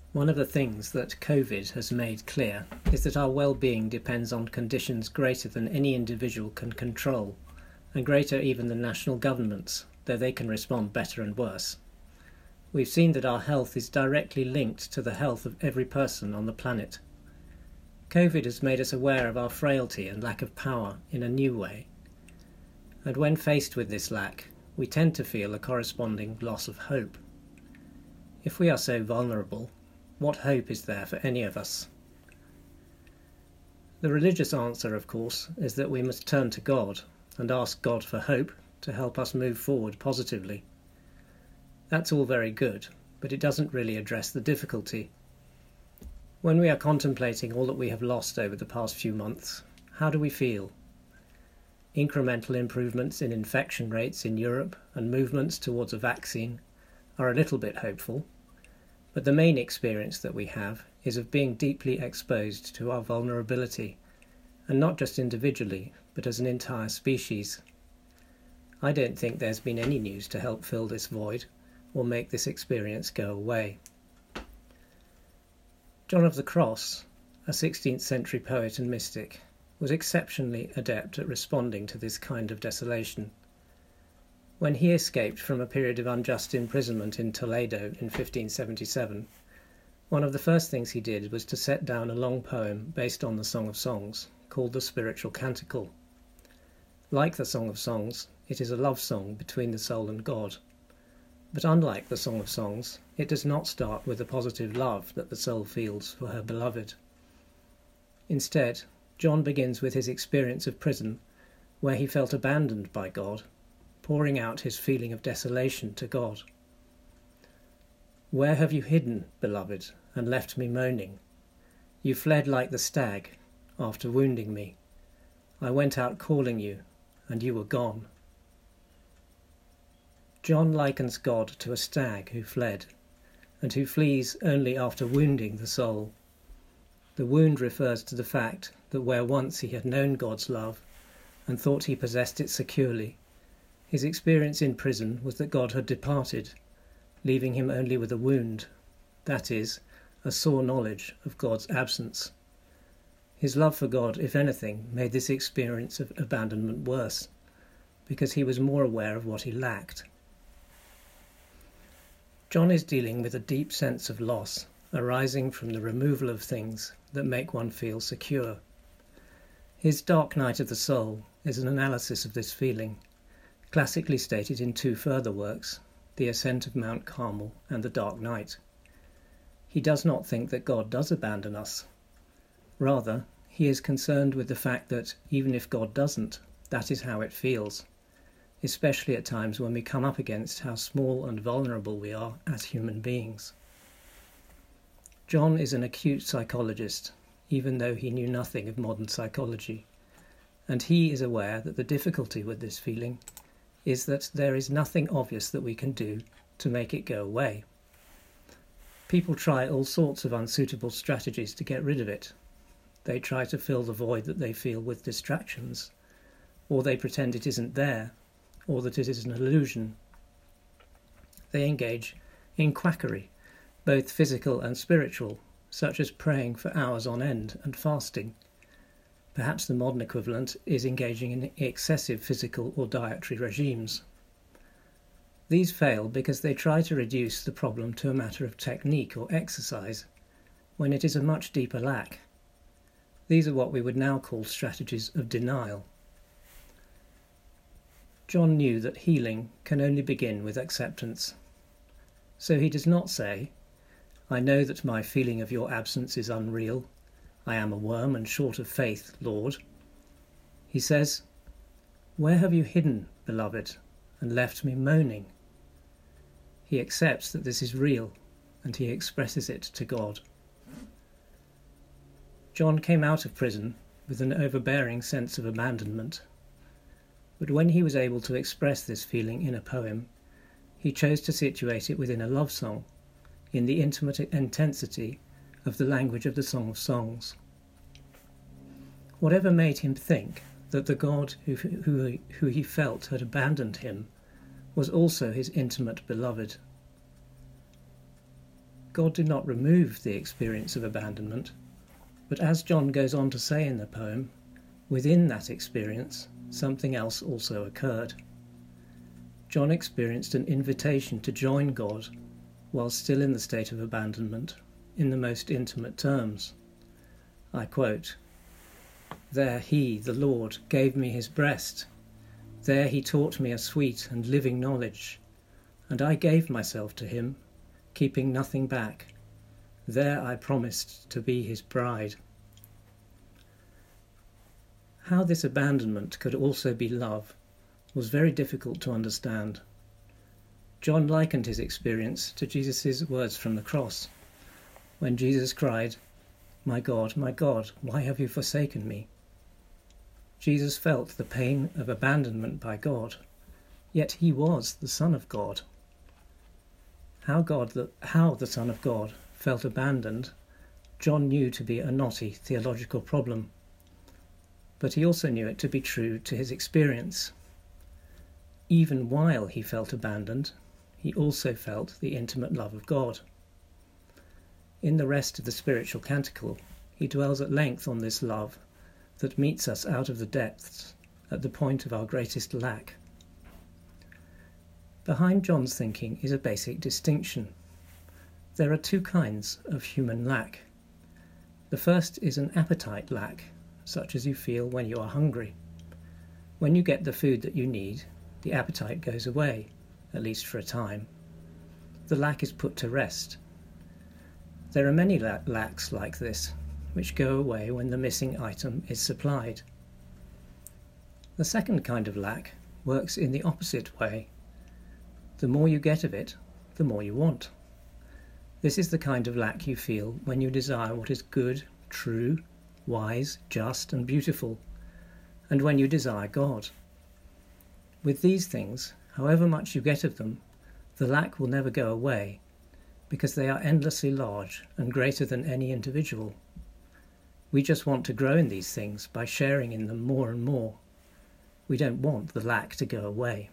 One of the things that COVID has made clear is that our well-being depends on conditions greater than any individual can control, and greater even than national governments, though they can respond better and worse. We've seen that our health is directly linked to the health of every person on the planet. COVID has made us aware of our frailty and lack of power in a new way. And when faced with this lack, we tend to feel a corresponding loss of hope. If we are so vulnerable, what hope is there for any of us? The religious answer, of course, is that we must turn to God and ask God for hope to help us move forward positively. That's all very good, but it doesn't really address the difficulty. When we are contemplating all that we have lost over the past few months, how do we feel? Incremental improvements in infection rates in Europe and movements towards a vaccine are a little bit hopeful, but the main experience that we have is of being deeply exposed to our vulnerability, and not just individually, but as an entire species. I don't think there's been any news to help fill this void or make this experience go away. John of the Cross, a 16th century poet and mystic, was exceptionally adept at responding to this kind of desolation. When he escaped from a period of unjust imprisonment in Toledo in 1577, one of the first things he did was to set down a long poem based on the Song of Songs, called the Spiritual Canticle. Like the Song of Songs, it is a love song between the soul and God. But unlike the Song of Songs, it does not start with the positive love that the soul feels for her beloved. Instead, John begins with his experience of prison, where he felt abandoned by God, pouring out his feeling of desolation to God. "Where have you hidden, beloved, and left me moaning? You fled like the stag, after wounding me. I went out calling you, and you were gone." John likens God to a stag who fled, and who flees only after wounding the soul. The wound refers to the fact that where once he had known God's love and thought he possessed it securely, his experience in prison was that God had departed, leaving him only with a wound, that is, a sore knowledge of God's absence. His love for God, if anything, made this experience of abandonment worse, because he was more aware of what he lacked. John is dealing with a deep sense of loss arising from the removal of things that make one feel secure. His Dark Night of the Soul is an analysis of this feeling, classically stated in two further works, The Ascent of Mount Carmel and The Dark Night. He does not think that God does abandon us. Rather, he is concerned with the fact that, even if God doesn't, that is how it feels, especially at times when we come up against how small and vulnerable we are as human beings. John is an acute psychologist, even though he knew nothing of modern psychology, and he is aware that the difficulty with this feeling is that there is nothing obvious that we can do to make it go away. People try all sorts of unsuitable strategies to get rid of it. They try to fill the void that they feel with distractions, or they pretend it isn't there, or that it is an illusion. They engage in quackery, both physical and spiritual, such as praying for hours on end and fasting. Perhaps the modern equivalent is engaging in excessive physical or dietary regimes. These fail because they try to reduce the problem to a matter of technique or exercise, when it is a much deeper lack. These are what we would now call strategies of denial. John knew that healing can only begin with acceptance. So he does not say, "I know that my feeling of your absence is unreal. I am a worm and short of faith, Lord." He says, "Where have you hidden, beloved, and left me moaning?" He accepts that this is real, and he expresses it to God. John came out of prison with an overbearing sense of abandonment. But when he was able to express this feeling in a poem, he chose to situate it within a love song, in the intimate intensity of the language of the Song of Songs. Whatever made him think that the God who he felt had abandoned him was also his intimate beloved. God did not remove the experience of abandonment, but as John goes on to say in the poem, within that experience, something else also occurred. John experienced an invitation to join God while still in the state of abandonment in the most intimate terms. I quote, "There he, the Lord, gave me his breast. There he taught me a sweet and living knowledge, and I gave myself to him, keeping nothing back. There I promised to be his bride." How this abandonment could also be love was very difficult to understand. John likened his experience to Jesus' words from the cross, when Jesus cried, my God, why have you forsaken me?" Jesus felt the pain of abandonment by God, yet he was the Son of God. How the Son of God felt abandoned, John knew to be a knotty theological problem, but he also knew it to be true to his experience. Even while he felt abandoned, he also felt the intimate love of God. In the rest of the spiritual canticle, he dwells at length on this love that meets us out of the depths at the point of our greatest lack. Behind John's thinking is a basic distinction. There are two kinds of human lack. The first is an appetite lack, such as you feel when you are hungry. When you get the food that you need, the appetite goes away, at least for a time. The lack is put to rest. There are many lacks like this, which go away when the missing item is supplied. The second kind of lack works in the opposite way. The more you get of it, the more you want. This is the kind of lack you feel when you desire what is good, true, wise, just, and beautiful, and when you desire God. With these things, however much you get of them, the lack will never go away, because they are endlessly large and greater than any individual. We just want to grow in these things by sharing in them more and more. We don't want the lack to go away.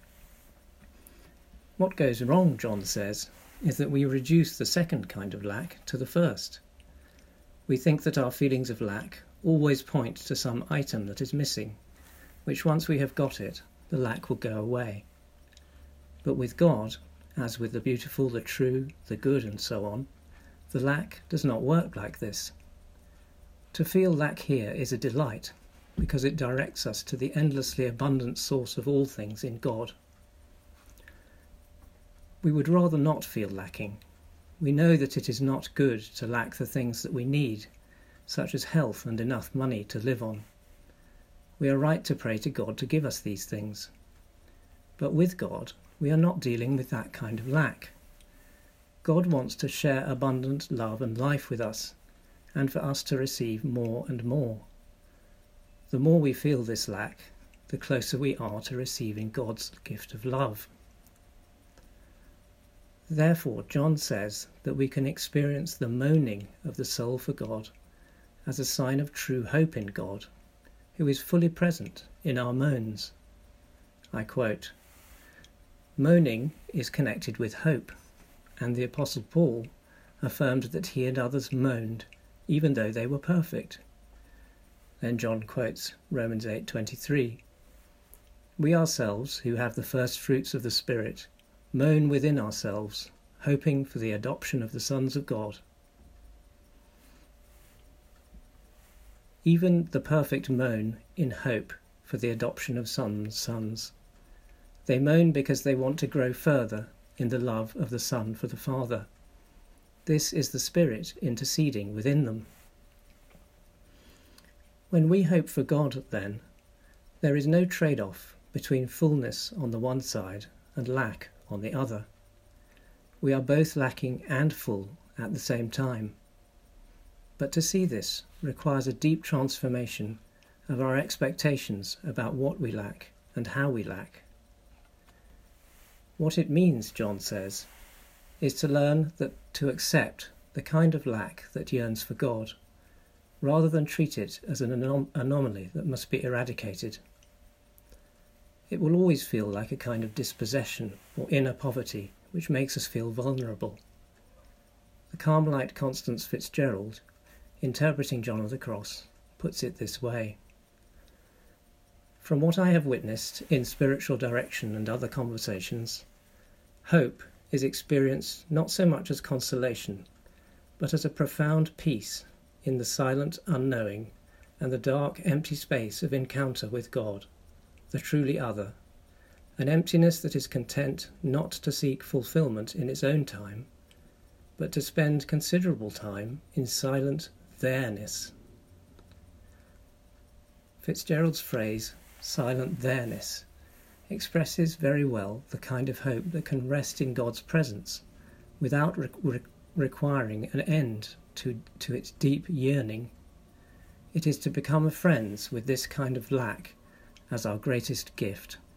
What goes wrong, John says, is that we reduce the second kind of lack to the first. We think that our feelings of lack always point to some item that is missing, which once we have got it, the lack will go away. But with God, as with the beautiful, the true, the good, and so on, the lack does not work like this. To feel lack here is a delight, because it directs us to the endlessly abundant source of all things in God. We would rather not feel lacking. We know that it is not good to lack the things that we need, such as health and enough money to live on. We are right to pray to God to give us these things. But with God, we are not dealing with that kind of lack. God wants to share abundant love and life with us, and for us to receive more and more. The more we feel this lack, the closer we are to receiving God's gift of love. Therefore, John says that we can experience the moaning of the soul for God as a sign of true hope in God, who is fully present in our moans. I quote, "Moaning is connected with hope, and the Apostle Paul affirmed that he and others moaned, even though they were perfect." Then John quotes Romans 8:23. "We ourselves, who have the first fruits of the Spirit, moan within ourselves, hoping for the adoption of the sons of God." Even the perfect moan in hope for the adoption of sons. They moan because they want to grow further in the love of the Son for the Father. This is the Spirit interceding within them. When we hope for God, then, there is no trade-off between fullness on the one side and lack on the other. We are both lacking and full at the same time. But to see this requires a deep transformation of our expectations about what we lack and how we lack. What it means, John says, is to learn to accept the kind of lack that yearns for God, rather than treat it as an anomaly that must be eradicated. It will always feel like a kind of dispossession or inner poverty which makes us feel vulnerable. Carmelite Constance Fitzgerald, interpreting John of the Cross, puts it this way: "From what I have witnessed in spiritual direction and other conversations, hope is experienced not so much as consolation, but as a profound peace in the silent unknowing and the dark empty space of encounter with God, the truly other, an emptiness that is content not to seek fulfillment in its own time, but to spend considerable time in silent there-ness." Fitzgerald's phrase, silent there-ness, expresses very well the kind of hope that can rest in God's presence without requiring an end to its deep yearning. It is to become friends with this kind of lack as our greatest gift.